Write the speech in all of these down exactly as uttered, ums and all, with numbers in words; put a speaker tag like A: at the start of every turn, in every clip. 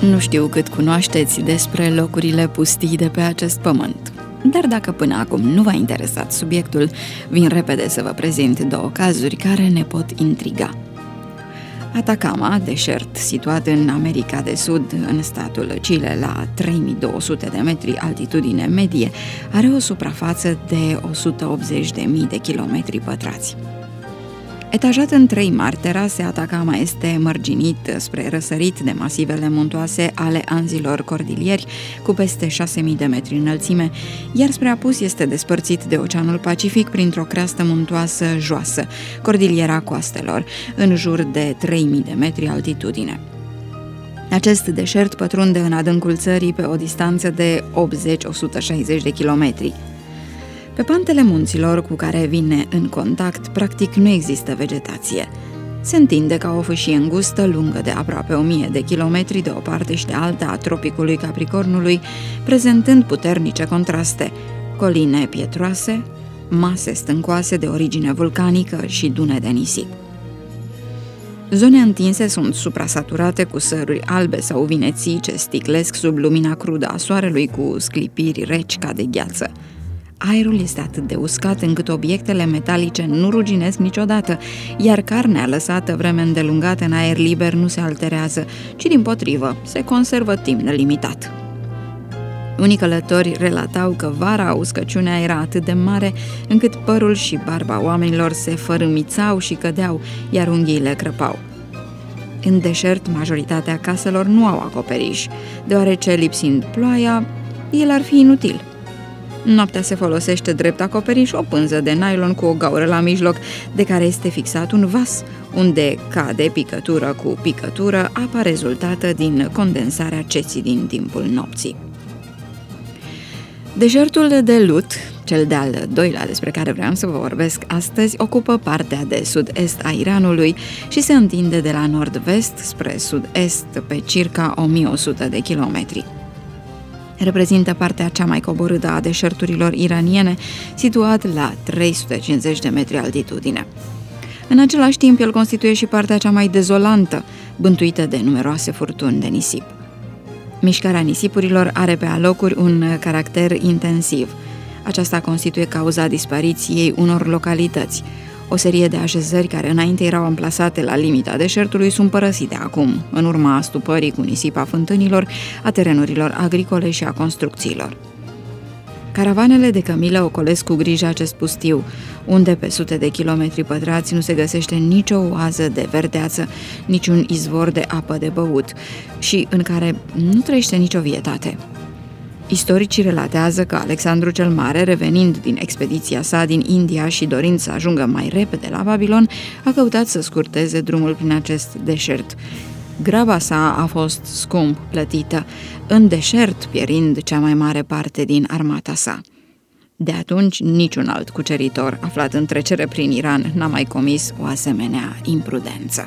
A: Nu știu cât cunoașteți despre locurile pustii de pe acest pământ, dar dacă până acum nu v-a interesat subiectul, vin repede să vă prezint două cazuri care ne pot intriga. Atacama, deșert situat în America de Sud, în statul Chile, la trei mii două sute de metri altitudine medie, are o suprafață de o sută optzeci de mii de kilometri pătrați. Etajat în trei mari terase, Atacama este mărginit spre răsărit de masivele muntoase ale Anzilor Cordilieri, cu peste șase mii de metri înălțime, iar spre apus este despărțit de Oceanul Pacific printr-o creastă muntoasă joasă, Cordiliera Coastelor, în jur de trei mii de metri altitudine. Acest deșert pătrunde în adâncul țării pe o distanță de optzeci - o sută șaizeci de kilometri. Pe pantele munților cu care vine în contact, practic nu există vegetație. Se întinde ca o fâșie îngustă, lungă de aproape o mie de kilometri de o parte și de alta a tropicului Capricornului, prezentând puternice contraste, coline pietroase, mase stâncoase de origine vulcanică și dune de nisip. Zone întinse sunt suprasaturate cu săruri albe sau vineții ce sticlesc sub lumina crudă a soarelui cu sclipiri reci ca de gheață. Aerul este atât de uscat încât obiectele metalice nu ruginesc niciodată, iar carnea lăsată vreme îndelungată în aer liber nu se alterează, ci dimpotrivă, se conservă timp nelimitat. Unii călători relatau că vara uscăciunea era atât de mare încât părul și barba oamenilor se fărâmițau și cădeau, iar unghiile crăpau. În deșert, majoritatea caselor nu au acoperiș, deoarece, lipsind ploaia, el ar fi inutil. Noaptea se folosește drept acoperiș o pânză de nylon cu o gaură la mijloc, de care este fixat un vas, unde cade picătură cu picătură, apa rezultată din condensarea ceții din timpul nopții. Deșertul de Lut, cel de-al doilea despre care vreau să vă vorbesc astăzi, ocupă partea de sud-est a Iranului și se întinde de la nord-vest spre sud-est pe circa o mie o sută de kilometri. Reprezintă partea cea mai coborâtă a deșerturilor iraniene, situat la trei sute cincizeci de metri altitudine. În același timp, el constituie și partea cea mai dezolantă, bântuită de numeroase furtuni de nisip. Mișcarea nisipurilor are pe alocuri un caracter intensiv. Aceasta constituie cauza dispariției unor localități. O serie de așezări care înainte erau amplasate la limita deșertului sunt părăsite acum, în urma astupării cu nisip a fântânilor, a terenurilor agricole și a construcțiilor. Caravanele de cămilă ocolesc cu grijă acest pustiu, unde pe sute de kilometri pătrați nu se găsește nicio oază de verdeață, niciun izvor de apă de băut și în care nu trăiește nicio vietate. Istoricii relatează că Alexandru cel Mare, revenind din expediția sa din India și dorind să ajungă mai repede la Babilon, a căutat să scurteze drumul prin acest deșert. Graba sa a fost scump plătită, în deșert pierind cea mai mare parte din armata sa. De atunci, niciun alt cuceritor aflat în trecere prin Iran n-a mai comis o asemenea imprudență.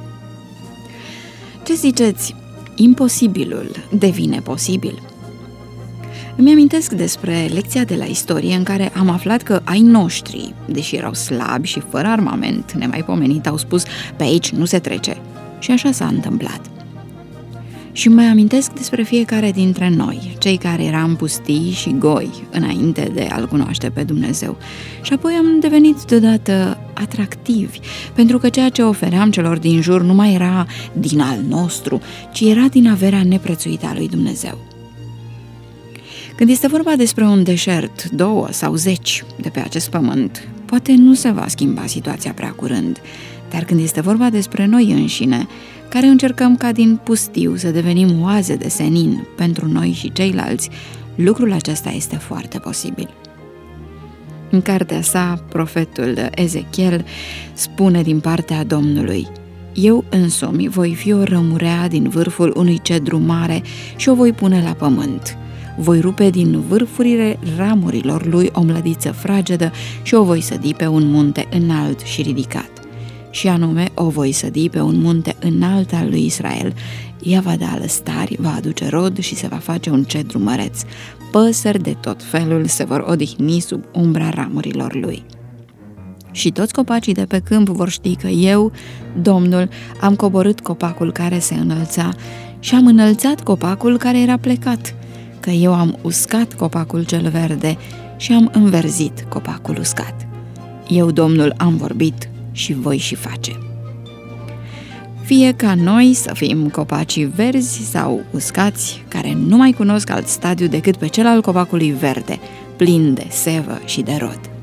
A: Ce ziceți? Imposibilul devine posibil. Îmi amintesc despre lecția de la istorie în care am aflat că ai noștri, deși erau slabi și fără armament nemaipomenit, au spus: pe aici nu se trece. Și așa s-a întâmplat. Și mai amintesc despre fiecare dintre noi, cei care eram pustii și goi înainte de a-L cunoaște pe Dumnezeu. Și apoi am devenit deodată atractivi, pentru că ceea ce ofeream celor din jur nu mai era din al nostru, ci era din averea neprețuită a lui Dumnezeu. Când este vorba despre un deșert, două sau zeci de pe acest pământ, poate nu se va schimba situația prea curând, dar când este vorba despre noi înșine, care încercăm ca din pustiu să devenim oaze de senin pentru noi și ceilalți, lucrul acesta este foarte posibil. În cartea sa, profetul Ezechiel spune din partea Domnului: eu însumi voi fi o rămurea din vârful unui cedru mare și o voi pune la pământ. Voi rupe din vârfurile ramurilor lui o mlădiță fragedă și o voi sădi pe un munte înalt și ridicat. Și anume, o voi sădi pe un munte înalt al lui Israel. Ea va da lăstari, va aduce rod și se va face un cedru măreț. Păsări de tot felul se vor odihni sub umbra ramurilor lui. Și toți copacii de pe câmp vor ști că eu, Domnul, am coborât copacul care se înălța și am înălțat copacul care era plecat, că eu am uscat copacul cel verde și am înverzit copacul uscat. Eu, Domnul, am vorbit și voi și face. Fie ca noi să fim copacii verzi sau uscați, care nu mai cunosc alt stadiu decât pe cel al copacului verde, plin de sevă și de rod.